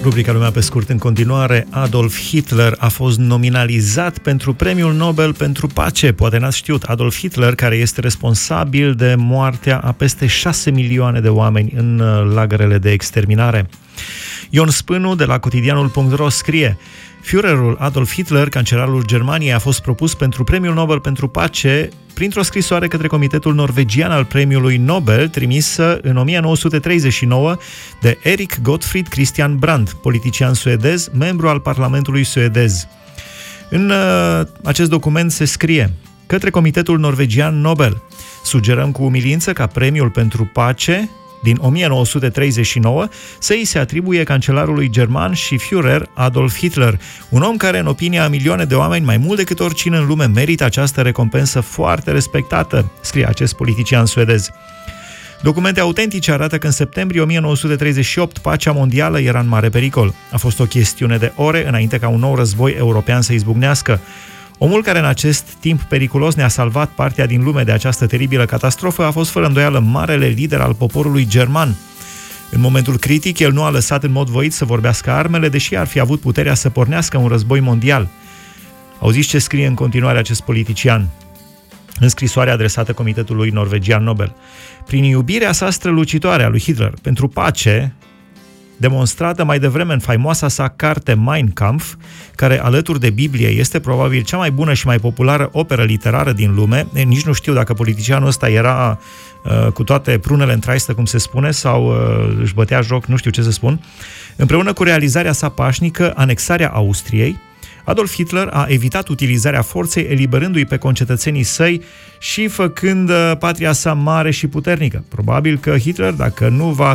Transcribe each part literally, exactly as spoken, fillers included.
Rubrica Lumea pe scurt în continuare. Adolf Hitler a fost nominalizat pentru Premiul Nobel pentru Pace. Poate n-ați știut, Adolf Hitler, care este responsabil de moartea a peste șase milioane de oameni în lagărele de exterminare. Ion Spânu de la cotidianul punct ro scrie: Führerul Adolf Hitler, cancelarul Germaniei, a fost propus pentru Premiul Nobel pentru Pace printr-o scrisoare către Comitetul Norvegian al Premiului Nobel, trimisă în o mie nouă sute treizeci și nouă de Erik Gottfried Christian Brandt, politician suedez, membru al Parlamentului suedez. În uh, acest document se scrie: către Comitetul Norvegian Nobel, sugerăm cu umilință ca premiul pentru pace din o mie nouă sute treizeci și nouă să îi se atribuie cancelarului german și Führer Adolf Hitler, un om care, în opinia a milioane de oameni, mai mult decât oricine în lume, merită această recompensă foarte respectată, scrie acest politician suedez. Documente autentice arată că în septembrie o mie nouă sute treizeci și opt pacea mondială era în mare pericol. A fost o chestiune de ore înainte ca un nou război european să izbucnească. Omul care în acest timp periculos ne-a salvat partea din lume de această teribilă catastrofă a fost fără îndoială marele lider al poporului german. În momentul critic, el nu a lăsat în mod voit să vorbească armele, deși ar fi avut puterea să pornească un război mondial. Auziți ce scrie în continuare acest politician în scrisoarea adresată Comitetului Norvegian Nobel? Prin iubirea sa strălucitoare a lui Hitler pentru pace, demonstrată mai devreme în faimoasa sa carte Mein Kampf, care alături de Biblie este probabil cea mai bună și mai populară operă literară din lume. E, nici nu știu dacă politicianul ăsta era uh, cu toate prunele în traistă, cum se spune, sau uh, își bătea joc, nu știu ce să spun. Împreună cu realizarea sa pașnică, anexarea Austriei, Adolf Hitler a evitat utilizarea forței, eliberându-i pe concetățenii săi și făcând patria sa mare și puternică. Probabil că Hitler, dacă nu va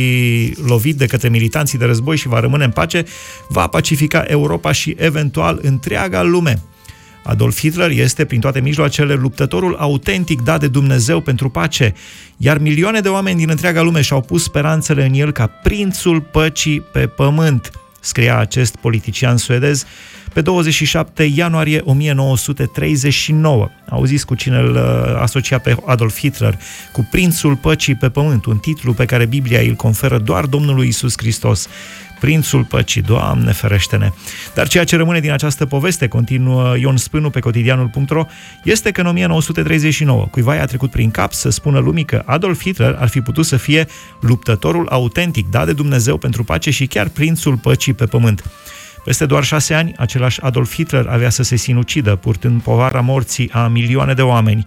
fi lovit de către militanții de război și va rămâne în pace, va pacifica Europa și eventual întreaga lume. Adolf Hitler este, prin toate mijloacele, luptătorul autentic dat de Dumnezeu pentru pace, iar milioane de oameni din întreaga lume și-au pus speranțele în el ca prințul păcii pe pământ, scria acest politician suedez pe douăzeci și șapte ianuarie o mie nouă sute treizeci și nouă. Auziți cu cine îl asocia pe Adolf Hitler? Cu prințul păcii pe pământ, un titlu pe care Biblia îl conferă doar Domnului Iisus Hristos. Prințul păcii, Doamne ferește-ne! Dar ceea ce rămâne din această poveste, continuă Ion Spânu pe cotidianul punct ro, este că în o mie nouă sute treizeci și nouă cuiva i-a trecut prin cap să spună lumii că Adolf Hitler ar fi putut să fie luptătorul autentic dat de Dumnezeu pentru pace și chiar prințul păcii pe pământ. Peste doar șase ani, același Adolf Hitler avea să se sinucidă, purtând povara morții a milioane de oameni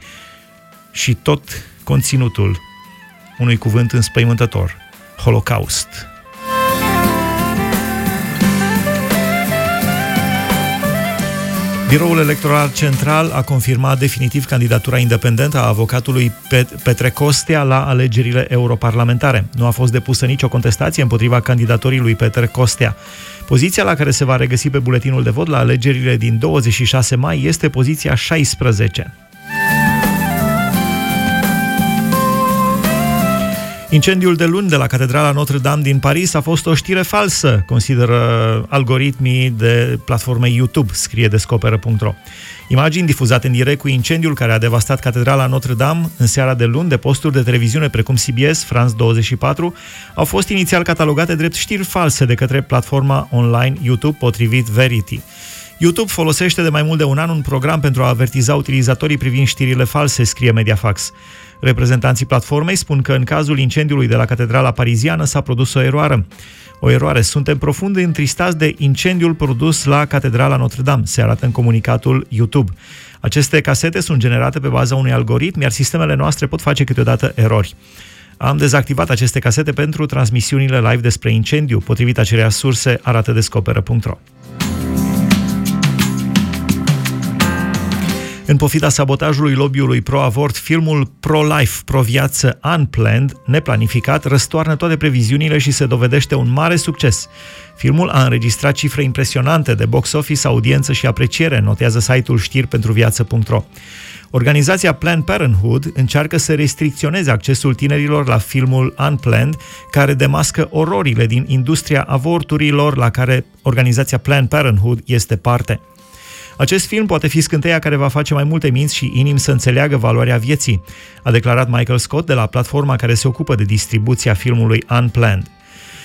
și tot conținutul unui cuvânt înspăimântător: Holocaust. Biroul Electoral Central a confirmat definitiv candidatura independentă a avocatului Petre Costea la alegerile europarlamentare. Nu a fost depusă nicio contestație împotriva candidatorii lui Petre Costea. Poziția la care se va regăsi pe buletinul de vot la alegerile din douăzeci și șase mai este poziția șaisprezece. Incendiul de luni de la Catedrala Notre-Dame din Paris a fost o știre falsă, consideră algoritmii de platforme YouTube, scrie Descoperă punct ro. Imagini difuzate în direct cu incendiul care a devastat Catedrala Notre-Dame în seara de luni de posturi de televiziune precum C B S, France douăzeci și patru, au fost inițial catalogate drept știri false de către platforma online YouTube, potrivit Verity. YouTube folosește de mai mult de un an un program pentru a avertiza utilizatorii privind știrile false, scrie Mediafax. Reprezentanții platformei spun că în cazul incendiului de la Catedrala Pariziană s-a produs o eroare. O eroare. Suntem profund întristați de incendiul produs la Catedrala Notre-Dame, se arată în comunicatul YouTube. Aceste casete sunt generate pe baza unui algoritm, iar sistemele noastre pot face câteodată erori. Am dezactivat aceste casete pentru transmisiunile live despre incendiu, potrivit aceleași surse, arată Descoperă punct ro. În pofida sabotajului lobby-ului pro-avort, filmul Pro-Life, Pro-Viață, Unplanned, neplanificat, răstoarnă toate previziunile și se dovedește un mare succes. Filmul a înregistrat cifre impresionante de box office, audiență și apreciere, notează site-ul știri pentru viață punct ro. Organizația Planned Parenthood încearcă să restricționeze accesul tinerilor la filmul Unplanned, care demască ororile din industria avorturilor la care organizația Planned Parenthood este parte. Acest film poate fi scânteia care va face mai multe minți și inimi să înțeleagă valoarea vieții, a declarat Michael Scott de la platforma care se ocupă de distribuția filmului Unplanned.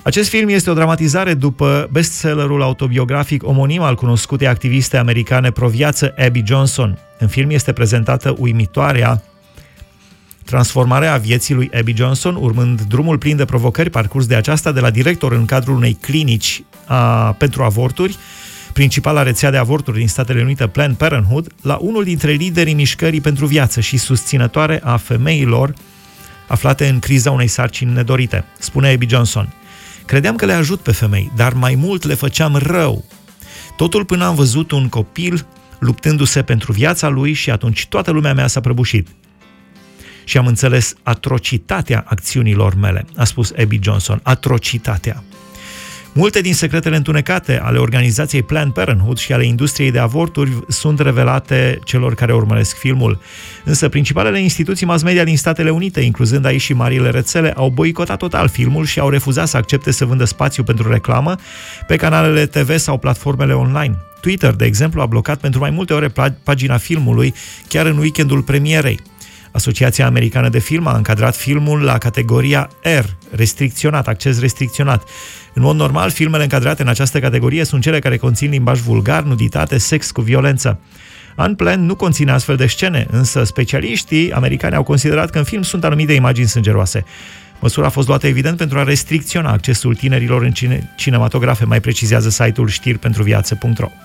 Acest film este o dramatizare după bestsellerul autobiografic omonim al cunoscutei activiste americane pro-viață Abby Johnson. În film este prezentată uimitoarea transformarea vieții lui Abby Johnson, urmând drumul plin de provocări parcurs de aceasta de la director în cadrul unei clinici a, pentru avorturi, principala rețea de avorturi din Statele Unite, Planned Parenthood, la unul dintre liderii mișcării pentru viață și susținătoare a femeilor aflate în criza unei sarcini nedorite. Spune Abby Johnson: credeam că le ajut pe femei, dar mai mult le făceam rău. Totul până am văzut un copil luptându-se pentru viața lui și atunci toată lumea mea s-a prăbușit. Și am înțeles atrocitatea acțiunilor mele, a spus Abby Johnson. Atrocitatea. Multe din secretele întunecate ale organizației Planned Parenthood și ale industriei de avorturi sunt revelate celor care urmăresc filmul. Însă principalele instituții mass media din Statele Unite, incluzând aici și marile rețele, au boicotat total filmul și au refuzat să accepte să vândă spațiu pentru reclamă pe canalele T V sau platformele online. Twitter, de exemplu, a blocat pentru mai multe ore pagina filmului chiar în weekendul premierei. Asociația Americană de Film a încadrat filmul la categoria R, restricționat, acces restricționat. În mod normal, filmele încadrate în această categorie sunt cele care conțin limbaj vulgar, nuditate, sex cu violență. Unplanned nu conține astfel de scene, însă specialiștii americani au considerat că în film sunt anumite imagini sângeroase. Măsura a fost luată evident pentru a restricționa accesul tinerilor în cine- cinematografe, mai precizează site-ul știri pentru viață punct ro.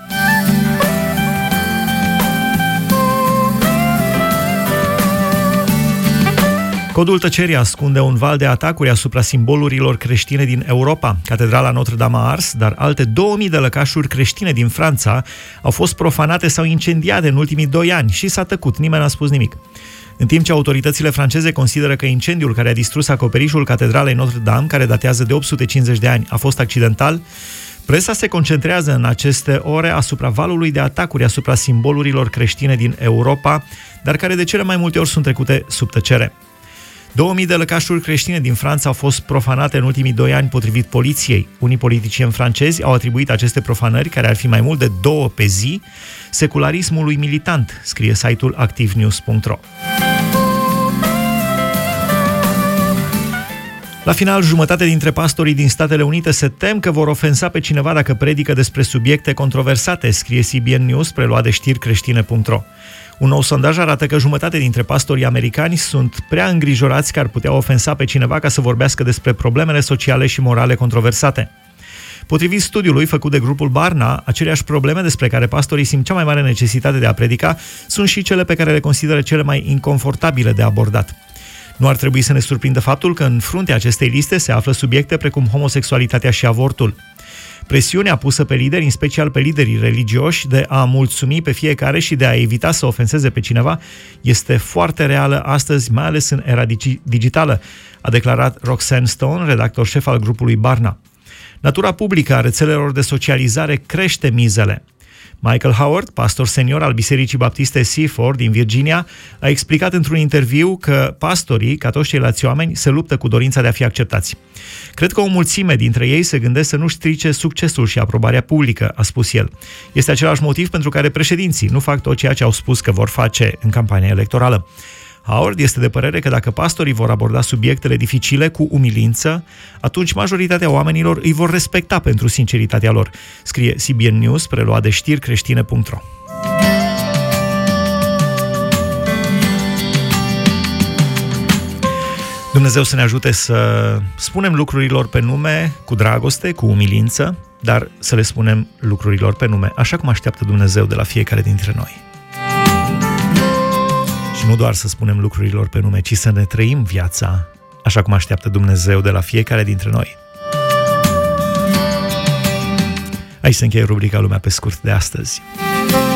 Codul tăcerii ascunde un val de atacuri asupra simbolurilor creștine din Europa. Catedrala Notre-Dame a ars, dar alte două mii de lăcașuri creștine din Franța au fost profanate sau incendiate în ultimii doi ani și s-a tăcut, nimeni n-a spus nimic. În timp ce autoritățile franceze consideră că incendiul care a distrus acoperișul Catedralei Notre-Dame, care datează de opt sute cincizeci de ani, a fost accidental, presa se concentrează în aceste ore asupra valului de atacuri asupra simbolurilor creștine din Europa, dar care de cele mai multe ori sunt trecute sub tăcere. Două mii de lăcașuri creștine din Franța au fost profanate în ultimii doi ani, potrivit poliției. Unii politicieni francezi au atribuit aceste profanări, care ar fi mai mult de două pe zi, secularismului militant, scrie site-ul active news punct ro. La final, jumătate dintre pastorii din Statele Unite se tem că vor ofensa pe cineva dacă predică despre subiecte controversate, scrie C B N News, preluat de știri creștine punct ro. Un nou sondaj arată că jumătate dintre pastorii americani sunt prea îngrijorați că ar putea ofensa pe cineva ca să vorbească despre problemele sociale și morale controversate. Potrivit studiului făcut de grupul Barna, aceleași probleme despre care pastorii simt cea mai mare necesitate de a predica sunt și cele pe care le consideră cele mai inconfortabile de abordat. Nu ar trebui să ne surprindă faptul că în fruntea acestei liste se află subiecte precum homosexualitatea și avortul. Presiunea pusă pe lideri, în special pe liderii religioși, de a mulțumi pe fiecare și de a evita să ofenseze pe cineva, este foarte reală astăzi, mai ales în era digitală, a declarat Roxanne Stone, redactor șef al grupului Barna. Natura publică a rețelelor de socializare crește mizele. Michael Howard, pastor senior al Bisericii Baptiste Seaford din Virginia, a explicat într-un interviu că pastorii, ca toți ceilalți oameni, se luptă cu dorința de a fi acceptați. Cred că o mulțime dintre ei se gândesc să nu strice succesul și aprobarea publică, a spus el. Este același motiv pentru care președinții nu fac tot ceea ce au spus că vor face în campania electorală. Howard este de părere că dacă pastorii vor aborda subiectele dificile cu umilință, atunci majoritatea oamenilor îi vor respecta pentru sinceritatea lor, scrie C B N News, preluat de știri creștine punct ro. Dumnezeu să ne ajute să spunem lucrurilor pe nume cu dragoste, cu umilință, dar să le spunem lucrurilor pe nume, așa cum așteaptă Dumnezeu de la fiecare dintre noi. Și nu doar să spunem lucrurilor pe nume, ci să ne trăim viața așa cum așteaptă Dumnezeu de la fiecare dintre noi. Aici se încheie rubrica Lumea pe scurt de astăzi.